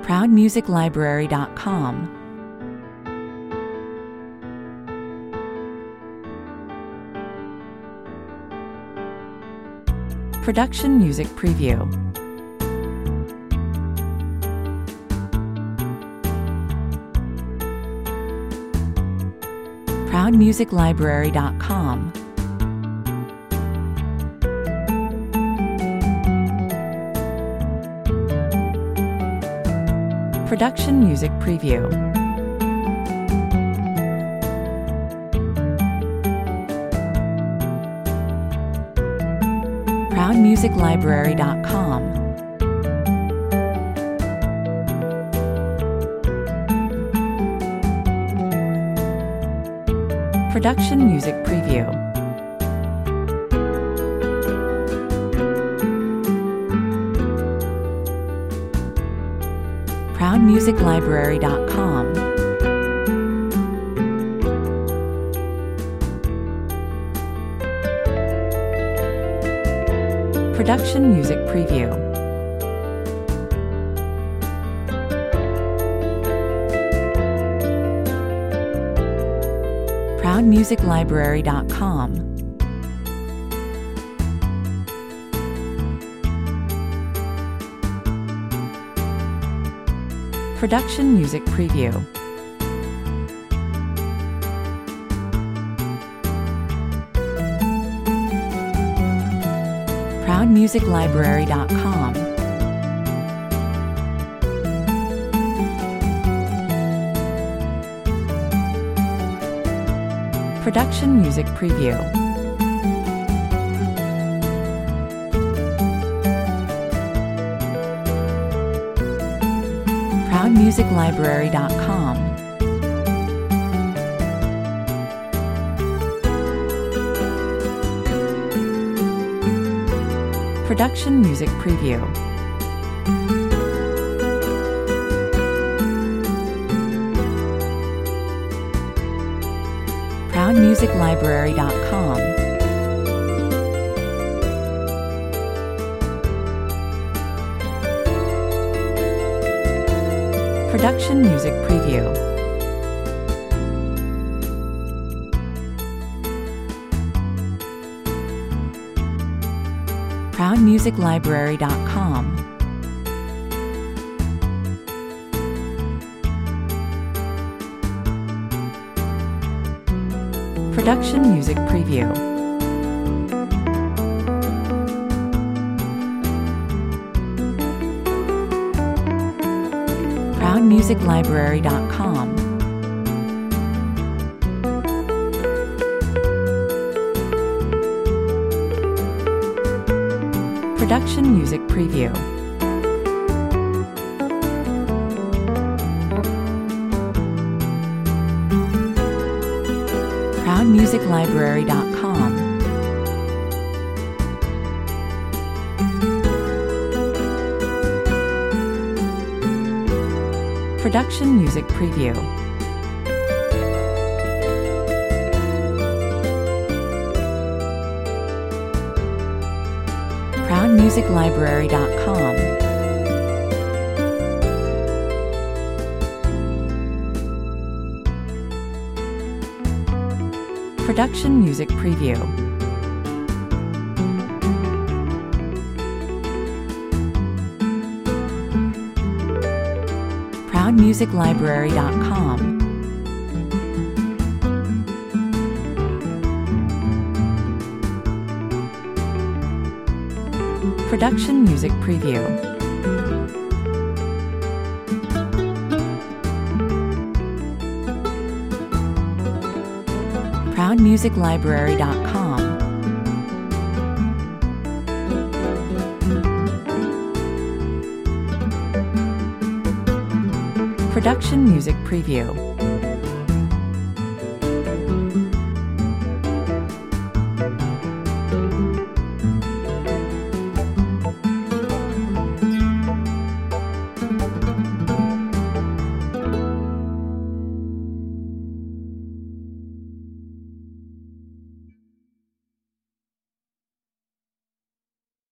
ProudMusicLibrary.com. Production Music Preview. ProudMusicLibrary.com. Production Music Preview. ProudMusicLibrary.com. Production Music Preview. ProudMusicLibrary.com. Production Music Preview. ProudMusicLibrary.com. Production Music Preview. ProudMusicLibrary.com. Production Music Preview. ProudMusicLibrary.com. Production Music Preview. ProudMusicLibrary.com. Production Music Preview. ProudMusicLibrary.com. Production Music Preview. ProudMusicLibrary.com. Production Music Preview. ProudMusicLibrary.com. Production Music Preview. ProudMusicLibrary.com. Production Music Preview. ProudMusicLibrary.com. Production Music Preview. ProudMusicLibrary.com. Production Music Preview.